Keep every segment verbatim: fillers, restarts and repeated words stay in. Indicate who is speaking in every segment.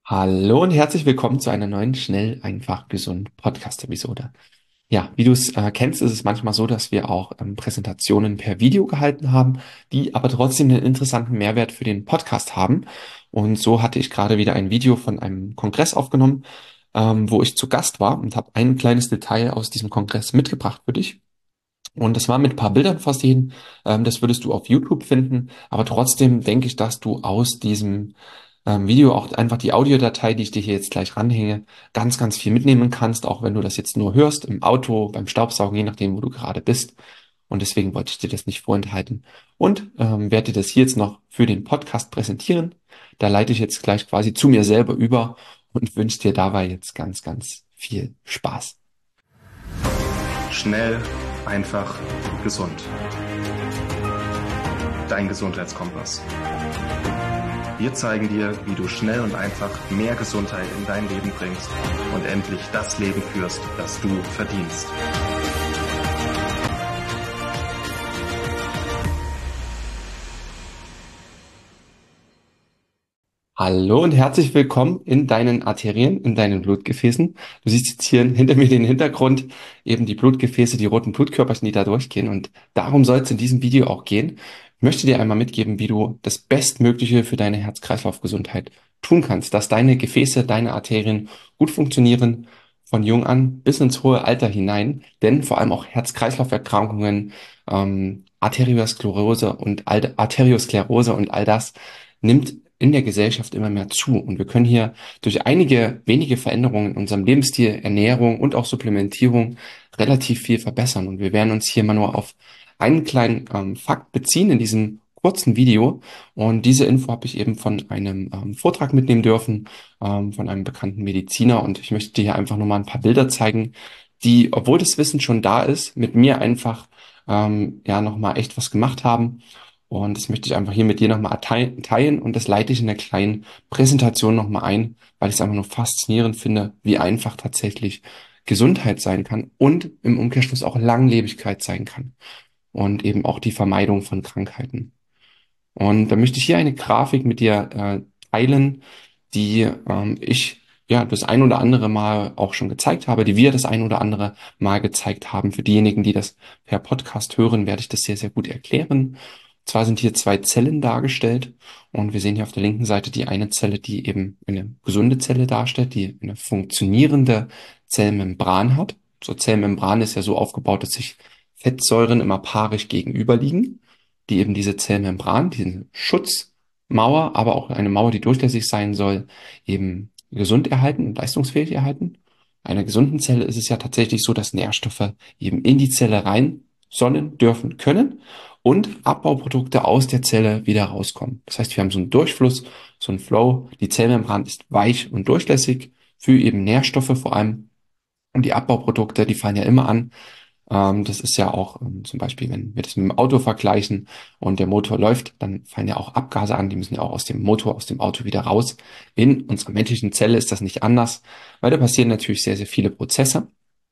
Speaker 1: Hallo und herzlich willkommen zu einer neuen Schnell, einfach, gesund Podcast-Episode. Ja, wie du es äh, kennst, ist es manchmal so, dass wir auch ähm, Präsentationen per Video gehalten haben, die aber trotzdem einen interessanten Mehrwert für den Podcast haben. Und so hatte ich gerade wieder ein Video von einem Kongress aufgenommen, ähm, wo ich zu Gast war und habe ein kleines Detail aus diesem Kongress mitgebracht für dich. Und das war mit ein paar Bildern versehen. Ähm, das würdest du auf YouTube finden. Aber trotzdem denke ich, dass du aus diesem ähm, Video auch einfach die Audiodatei, die ich dir hier jetzt gleich ranhänge, ganz, ganz viel mitnehmen kannst, auch wenn du das jetzt nur hörst, im Auto, beim Staubsaugen, je nachdem, wo du gerade bist. Und deswegen wollte ich dir das nicht vorenthalten. Und ähm, werde dir das hier jetzt noch für den Podcast präsentieren. Da leite ich jetzt gleich quasi zu mir selber über und wünsche dir dabei jetzt ganz, ganz viel Spaß.
Speaker 2: Schnell, einfach, gesund. Dein Gesundheitskompass. Wir zeigen dir, wie du schnell und einfach mehr Gesundheit in dein Leben bringst und endlich das Leben führst, das du verdienst.
Speaker 1: Hallo und herzlich willkommen in deinen Arterien, in deinen Blutgefäßen. Du siehst jetzt hier hinter mir den Hintergrund, eben die Blutgefäße, die roten Blutkörperchen, die da durchgehen. Und darum soll es in diesem Video auch gehen. Ich möchte dir einmal mitgeben, wie du das Bestmögliche für deine Herz-Kreislauf-Gesundheit tun kannst, dass deine Gefäße, deine Arterien gut funktionieren, von jung an bis ins hohe Alter hinein. Denn vor allem auch Herz-Kreislauf-Erkrankungen, ähm, Arteriosklerose und all, Arteriosklerose und all das nimmt in der Gesellschaft immer mehr zu. Und wir können hier durch einige wenige Veränderungen in unserem Lebensstil, Ernährung und auch Supplementierung relativ viel verbessern. Und wir werden uns hier mal nur auf einen kleinen ähm, Fakt beziehen in diesem kurzen Video. Und diese Info habe ich eben von einem ähm, Vortrag mitnehmen dürfen, ähm, von einem bekannten Mediziner. Und ich möchte dir hier einfach nur mal ein paar Bilder zeigen, die, obwohl das Wissen schon da ist, mit mir einfach ähm, ja nochmal echt was gemacht haben. Und das möchte ich einfach hier mit dir nochmal teilen und das leite ich in der kleinen Präsentation nochmal ein, weil ich es einfach nur faszinierend finde, wie einfach tatsächlich Gesundheit sein kann und im Umkehrschluss auch Langlebigkeit sein kann und eben auch die Vermeidung von Krankheiten. Und da möchte ich hier eine Grafik mit dir äh, teilen, die ähm, ich ja das ein oder andere Mal auch schon gezeigt habe, die wir das ein oder andere Mal gezeigt haben. Für diejenigen, die das per Podcast hören, werde ich das sehr, sehr gut erklären. Zwar sind hier zwei Zellen dargestellt und wir sehen hier auf der linken Seite die eine Zelle, die eben eine gesunde Zelle darstellt, die eine funktionierende Zellmembran hat. So Zellmembran ist ja so aufgebaut, dass sich Fettsäuren immer paarig gegenüberliegen, die eben diese Zellmembran, diesen Schutzmauer, aber auch eine Mauer, die durchlässig sein soll, eben gesund erhalten und leistungsfähig erhalten. Bei einer gesunden Zelle ist es ja tatsächlich so, dass Nährstoffe eben in die Zelle rein sollen, dürfen, können und Abbauprodukte aus der Zelle wieder rauskommen. Das heißt, wir haben so einen Durchfluss, so einen Flow. Die Zellmembran ist weich und durchlässig für eben Nährstoffe vor allem. Und die Abbauprodukte, die fallen ja immer an. Ähm, das ist ja auch ähm, zum Beispiel, wenn wir das mit dem Auto vergleichen und der Motor läuft, dann fallen ja auch Abgase an, die müssen ja auch aus dem Motor, aus dem Auto wieder raus. In unserer menschlichen Zelle ist das nicht anders, weil da passieren natürlich sehr, sehr viele Prozesse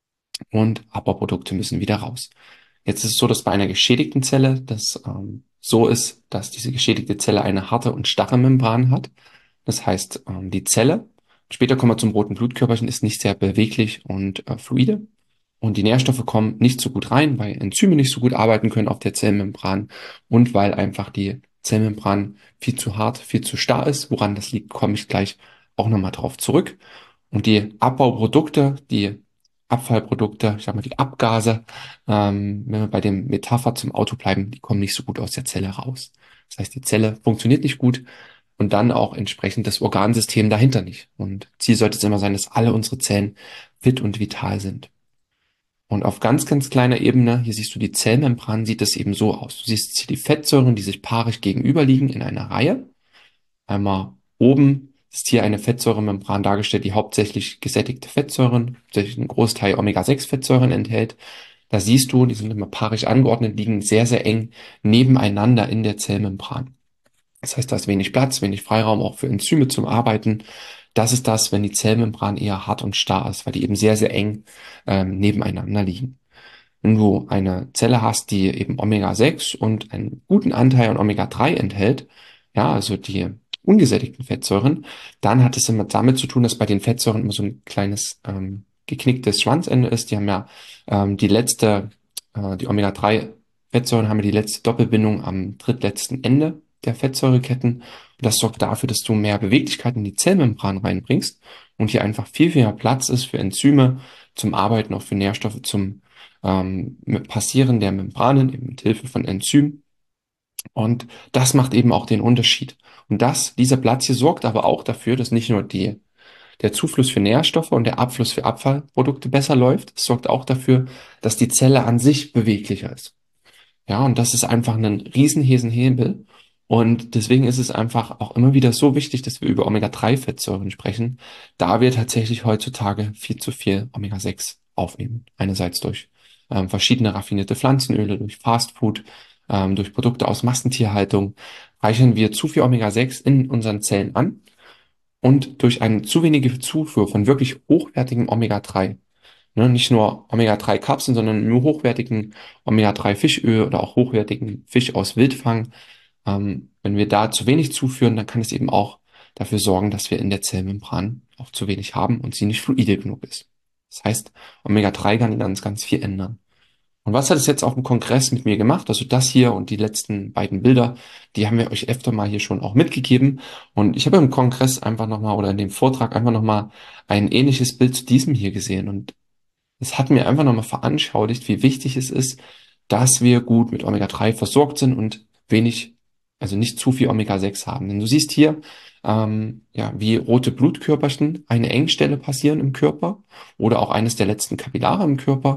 Speaker 1: und Abbauprodukte müssen wieder raus. Jetzt ist es so, dass bei einer geschädigten Zelle das ähm, so ist, dass diese geschädigte Zelle eine harte und starre Membran hat. Das heißt, ähm, die Zelle, später kommen wir zum roten Blutkörperchen, ist nicht sehr beweglich und äh, fluide. Und die Nährstoffe kommen nicht so gut rein, weil Enzyme nicht so gut arbeiten können auf der Zellmembran und weil einfach die Zellmembran viel zu hart, viel zu starr ist. Woran das liegt, komme ich gleich auch nochmal drauf zurück. Und die Abbauprodukte, die Abfallprodukte, ich sag mal die Abgase, ähm, wenn wir bei dem Metapher zum Auto bleiben, die kommen nicht so gut aus der Zelle raus. Das heißt, die Zelle funktioniert nicht gut und dann auch entsprechend das Organsystem dahinter nicht. Und Ziel sollte es immer sein, dass alle unsere Zellen fit und vital sind. Und auf ganz, ganz kleiner Ebene, hier siehst du die Zellmembran, sieht es eben so aus. Du siehst hier die Fettsäuren, die sich paarig gegenüberliegen in einer Reihe. Einmal oben ist hier eine Fettsäuremembran dargestellt, die hauptsächlich gesättigte Fettsäuren, hauptsächlich einen Großteil Omega sechs Fettsäuren enthält. Da siehst du, die sind immer paarisch angeordnet, liegen sehr, sehr eng nebeneinander in der Zellmembran. Das heißt, da ist wenig Platz, wenig Freiraum auch für Enzyme zum Arbeiten. Das ist das, wenn die Zellmembran eher hart und starr ist, weil die eben sehr, sehr eng ähm, nebeneinander liegen. Wenn du eine Zelle hast, die eben Omega sechs und einen guten Anteil an Omega drei enthält, ja, also die ungesättigten Fettsäuren, dann hat es immer damit zu tun, dass bei den Fettsäuren immer so ein kleines ähm, geknicktes Schwanzende ist. Die haben ja ähm, die letzte, äh, die Omega drei Fettsäuren haben ja die letzte Doppelbindung am drittletzten Ende der Fettsäureketten. Und das sorgt dafür, dass du mehr Beweglichkeit in die Zellmembran reinbringst und hier einfach viel, viel mehr Platz ist für Enzyme zum Arbeiten, auch für Nährstoffe zum ähm, Passieren der Membranen, eben mit Hilfe von Enzymen. Und das macht eben auch den Unterschied. Und das, dieser Platz hier sorgt aber auch dafür, dass nicht nur die, der Zufluss für Nährstoffe und der Abfluss für Abfallprodukte besser läuft, es sorgt auch dafür, dass die Zelle an sich beweglicher ist. Ja, und das ist einfach ein riesen Hebel. Und deswegen ist es einfach auch immer wieder so wichtig, dass wir über Omega drei Fettsäuren sprechen, da wir tatsächlich heutzutage viel zu viel Omega sechs aufnehmen. Einerseits durch ähm, verschiedene raffinierte Pflanzenöle, durch Fastfood, ähm, durch Produkte aus Massentierhaltung, reichern wir zu viel Omega sechs in unseren Zellen an und durch eine zu wenige Zufuhr von wirklich hochwertigem Omega drei. Ne, nicht nur Omega drei Kapseln, sondern nur hochwertigen Omega drei Fischöl oder auch hochwertigen Fisch aus Wildfang. Ähm, wenn wir da zu wenig zuführen, dann kann es eben auch dafür sorgen, dass wir in der Zellmembran auch zu wenig haben und sie nicht fluide genug ist. Das heißt, Omega drei kann ganz, ganz viel ändern. Und was hat es jetzt auf dem Kongress mit mir gemacht? Also das hier und die letzten beiden Bilder, die haben wir euch öfter mal hier schon auch mitgegeben. Und ich habe im Kongress einfach nochmal oder in dem Vortrag einfach nochmal ein ähnliches Bild zu diesem hier gesehen. Und es hat mir einfach nochmal veranschaulicht, wie wichtig es ist, dass wir gut mit Omega drei versorgt sind und wenig, also nicht zu viel Omega sechs haben. Denn du siehst hier, ähm, ja, wie rote Blutkörperchen eine Engstelle passieren im Körper oder auch eines der letzten Kapillare im Körper.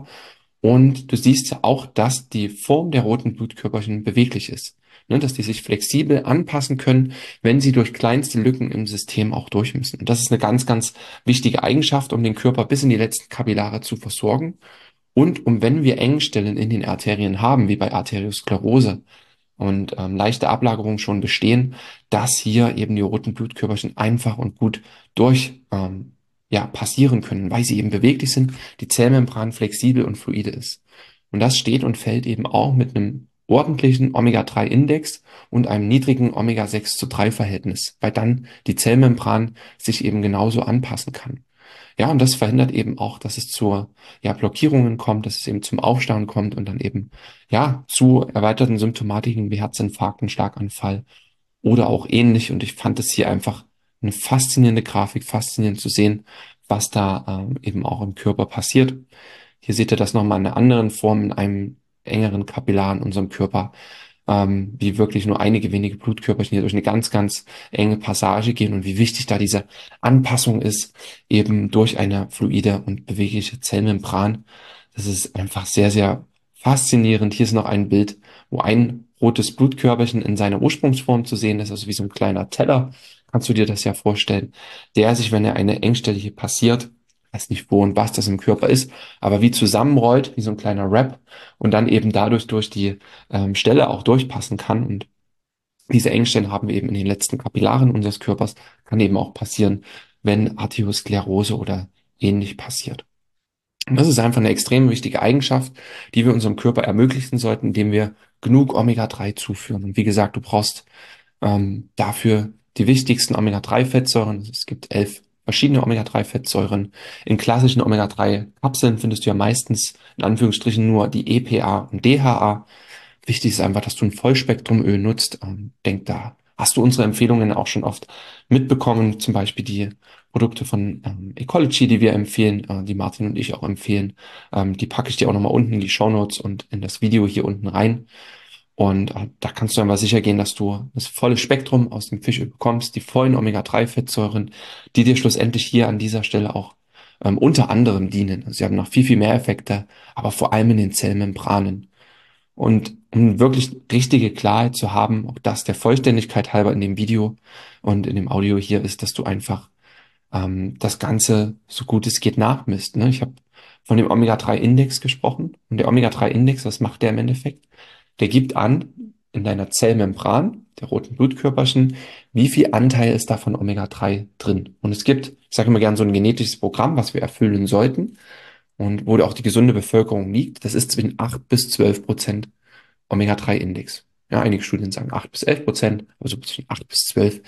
Speaker 1: Und du siehst ja auch, dass die Form der roten Blutkörperchen beweglich ist. Ne, dass die sich flexibel anpassen können, wenn sie durch kleinste Lücken im System auch durch müssen. Und das ist eine ganz, ganz wichtige Eigenschaft, um den Körper bis in die letzten Kapillare zu versorgen. Und um, wenn wir Engstellen in den Arterien haben, wie bei Arteriosklerose und ähm, leichte Ablagerungen schon bestehen, dass hier eben die roten Blutkörperchen einfach und gut durch ähm, ja, passieren können, weil sie eben beweglich sind, die Zellmembran flexibel und fluide ist. Und das steht und fällt eben auch mit einem ordentlichen Omega drei Index und einem niedrigen Omega sechs zu drei Verhältnis, weil dann die Zellmembran sich eben genauso anpassen kann. Ja, und das verhindert eben auch, dass es zu ja, Blockierungen kommt, dass es eben zum Aufstauen kommt und dann eben ja zu erweiterten Symptomatiken wie Herzinfarkten, Schlaganfall oder auch ähnlich. Und ich fand es hier einfach eine faszinierende Grafik, faszinierend zu sehen, was da ähm, eben auch im Körper passiert. Hier seht ihr das nochmal in einer anderen Form, in einem engeren Kapillar in unserem Körper, ähm, wie wirklich nur einige wenige Blutkörperchen hier durch eine ganz, ganz enge Passage gehen und wie wichtig da diese Anpassung ist, eben durch eine fluide und bewegliche Zellmembran. Das ist einfach sehr, sehr faszinierend. Hier ist noch ein Bild, wo ein rotes Blutkörperchen in seiner Ursprungsform zu sehen ist, also wie so ein kleiner Teller. Kannst du dir das ja vorstellen, der sich, wenn er eine Engstelle hier passiert, weiß nicht wo und was das im Körper ist, aber wie zusammenrollt, wie so ein kleiner Wrap und dann eben dadurch durch die ähm, Stelle auch durchpassen kann. Und diese Engstellen haben wir eben in den letzten Kapillaren unseres Körpers, kann eben auch passieren, wenn Arteriosklerose oder ähnlich passiert. Und das ist einfach eine extrem wichtige Eigenschaft, die wir unserem Körper ermöglichen sollten, indem wir genug Omega drei zuführen. Und wie gesagt, du brauchst ähm, dafür die wichtigsten Omega drei Fettsäuren. Es gibt elf verschiedene Omega drei Fettsäuren. In klassischen Omega drei Kapseln findest du ja meistens in Anführungsstrichen nur die E P A und D H A. Wichtig ist einfach, dass du ein Vollspektrumöl nutzt. Ähm, denk da. Hast du unsere Empfehlungen auch schon oft mitbekommen? Zum Beispiel die Produkte von ähm, Ecology, die wir empfehlen, äh, die Martin und ich auch empfehlen. Ähm, die packe ich dir auch nochmal unten in die Shownotes und in das Video hier unten rein. Und äh, da kannst du einmal sicher gehen, dass du das volle Spektrum aus dem Fischöl bekommst, die vollen Omega drei Fettsäuren, die dir schlussendlich hier an dieser Stelle auch ähm, unter anderem dienen. Also sie haben noch viel, viel mehr Effekte, aber vor allem in den Zellmembranen. Und um wirklich richtige Klarheit zu haben, auch das der Vollständigkeit halber in dem Video und in dem Audio hier ist, dass du einfach ähm, das Ganze so gut es geht nachmisst. Ne? Ich habe von dem Omega drei Index gesprochen. Und der Omega drei Index, was macht der im Endeffekt? Der gibt an, in deiner Zellmembran, der roten Blutkörperchen, wie viel Anteil ist da von Omega drei drin. Und es gibt, ich sage immer gerne, so ein genetisches Programm, was wir erfüllen sollten und wo auch die gesunde Bevölkerung liegt. Das ist zwischen acht bis zwölf Prozent Omega drei Index. Ja, einige Studien sagen acht bis elf Prozent, also zwischen acht bis zwölf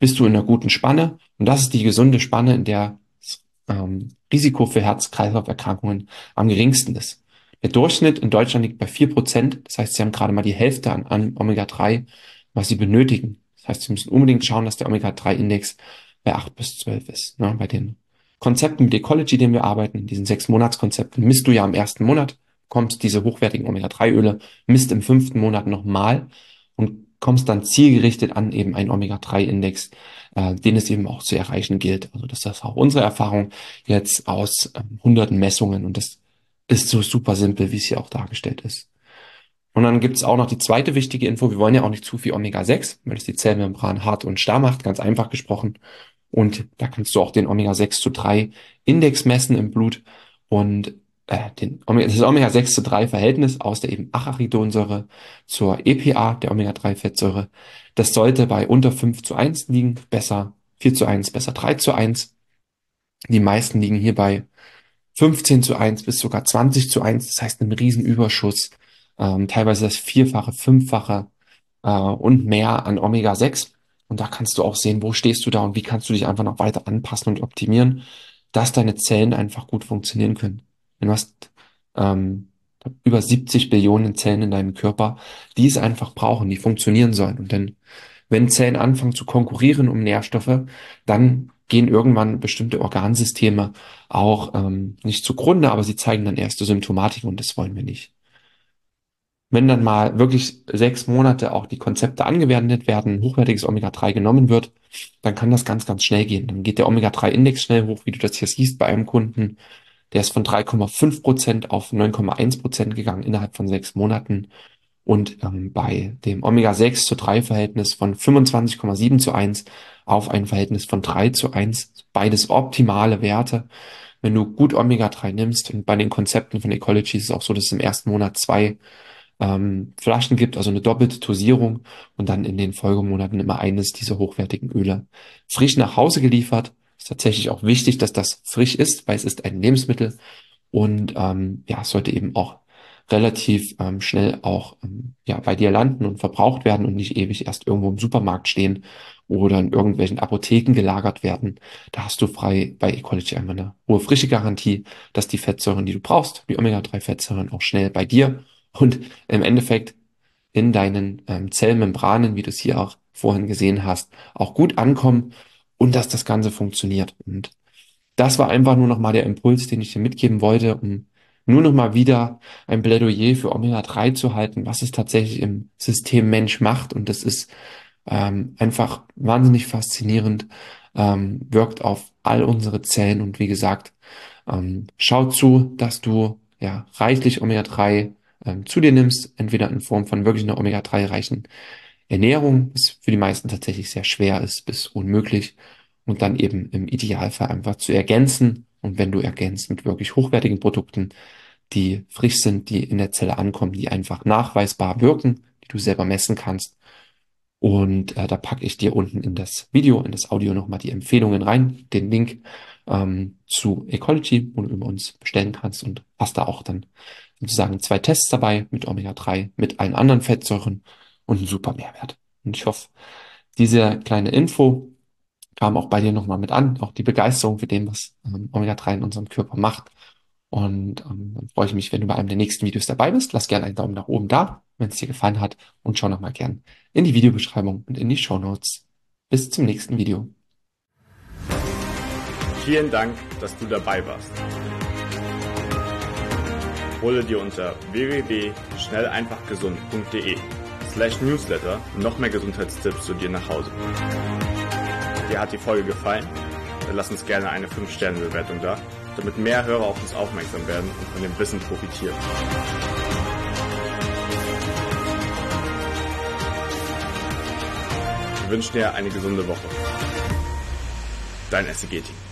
Speaker 1: bist du in einer guten Spanne. Und das ist die gesunde Spanne, in der ähm, Risiko für Herz-Kreislauf-Erkrankungen am geringsten ist. Der Durchschnitt in Deutschland liegt bei vier Prozent. Das heißt, sie haben gerade mal die Hälfte an, an Omega drei, was sie benötigen. Das heißt, sie müssen unbedingt schauen, dass der Omega drei Index bei acht bis zwölf ist. Ne? Bei den Konzepten mit Ecology, denen wir arbeiten, in diesen sechs Monatskonzepten, misst du ja im ersten Monat, kommst diese hochwertigen Omega drei Öle, misst im fünften Monat nochmal und kommst dann zielgerichtet an eben einen Omega drei Index, äh, den es eben auch zu erreichen gilt. Also das ist auch unsere Erfahrung jetzt aus ähm, hunderten Messungen und das ist so super simpel, wie es hier auch dargestellt ist. Und dann gibt es auch noch die zweite wichtige Info. Wir wollen ja auch nicht zu viel Omega sechs, weil es die Zellmembran hart und starr macht, ganz einfach gesprochen. Und da kannst du auch den Omega sechs zu drei Index messen im Blut und äh, den Omega, das Omega sechs zu drei Verhältnis aus der eben Arachidonsäure zur E P A, der Omega drei Fettsäure. Das sollte bei unter fünf zu eins liegen, besser vier zu eins, besser drei zu eins. Die meisten liegen hier bei fünfzehn zu eins bis sogar zwanzig zu eins, das heißt einen Riesenüberschuss, ähm, teilweise das Vierfache, Fünffache äh, und mehr an Omega sechs. Und da kannst du auch sehen, wo stehst du da und wie kannst du dich einfach noch weiter anpassen und optimieren, dass deine Zellen einfach gut funktionieren können. Du hast ähm, über siebzig Billionen Zellen in deinem Körper, die es einfach brauchen, die funktionieren sollen. Und dann, wenn Zellen anfangen zu konkurrieren um Nährstoffe, dann gehen irgendwann bestimmte Organsysteme auch ähm, nicht zugrunde, aber sie zeigen dann erste Symptomatik und das wollen wir nicht. Wenn dann mal wirklich sechs Monate auch die Konzepte angewendet werden, hochwertiges Omega drei genommen wird, dann kann das ganz, ganz schnell gehen. Dann geht der Omega drei Index schnell hoch, wie du das hier siehst bei einem Kunden. Der ist von drei Komma fünf Prozent auf neun Komma eins Prozent gegangen innerhalb von sechs Monaten. Und ähm, bei dem Omega sechs zu drei Verhältnis von fünfundzwanzig Komma sieben zu eins auf ein Verhältnis von drei zu eins. Beides optimale Werte. Wenn du gut Omega drei nimmst, und bei den Konzepten von Ecology ist es auch so, dass es im ersten Monat zwei ähm, Flaschen gibt, also eine doppelte Dosierung und dann in den Folgemonaten immer eines dieser hochwertigen Öle frisch nach Hause geliefert. Ist tatsächlich auch wichtig, dass das frisch ist, weil es ist ein Lebensmittel und ähm, ja, es sollte eben auch relativ ähm, schnell auch ähm, ja bei dir landen und verbraucht werden und nicht ewig erst irgendwo im Supermarkt stehen oder in irgendwelchen Apotheken gelagert werden. Da hast du frei bei Ecology einmal eine hohe frische Garantie, dass die Fettsäuren, die du brauchst, die Omega drei Fettsäuren auch schnell bei dir und im Endeffekt in deinen ähm, Zellmembranen, wie du es hier auch vorhin gesehen hast, auch gut ankommen und dass das Ganze funktioniert. Und das war einfach nur nochmal der Impuls, den ich dir mitgeben wollte, um nur nochmal wieder ein Plädoyer für Omega drei zu halten, was es tatsächlich im System Mensch macht. Und das ist ähm, einfach wahnsinnig faszinierend, ähm, wirkt auf all unsere Zellen. Und wie gesagt, ähm, schau zu, dass du ja reichlich Omega drei ähm, zu dir nimmst, entweder in Form von wirklich einer Omega drei reichen Ernährung, was für die meisten tatsächlich sehr schwer ist bis unmöglich. Und dann eben im Idealfall einfach zu ergänzen. Und wenn du ergänzt mit wirklich hochwertigen Produkten, die frisch sind, die in der Zelle ankommen, die einfach nachweisbar wirken, die du selber messen kannst. Und äh, da packe ich dir unten in das Video, in das Audio nochmal die Empfehlungen rein, den Link ähm, zu Ecology, wo du über uns bestellen kannst und hast da auch dann sozusagen zwei Tests dabei mit Omega drei, mit allen anderen Fettsäuren und einen super Mehrwert. Und ich hoffe, diese kleine Info kam auch bei dir nochmal mit an, auch die Begeisterung für dem, was ähm, Omega drei in unserem Körper macht. Und ähm, dann freue ich mich, wenn du bei einem der nächsten Videos dabei bist. Lass gerne einen Daumen nach oben da, wenn es dir gefallen hat. Und schau nochmal gern in die Videobeschreibung und in die Shownotes. Bis zum nächsten Video.
Speaker 3: Vielen Dank, dass du dabei warst. Hole dir unter w w w punkt schnell einfach gesund punkt de slash newsletter noch mehr Gesundheitstipps zu dir nach Hause. Dir hat die Folge gefallen? Dann lass uns gerne eine fünf Sterne Bewertung da, damit mehr Hörer auf uns aufmerksam werden und von dem Wissen profitieren. Wir wünschen dir eine gesunde Woche. Dein S C G-Team.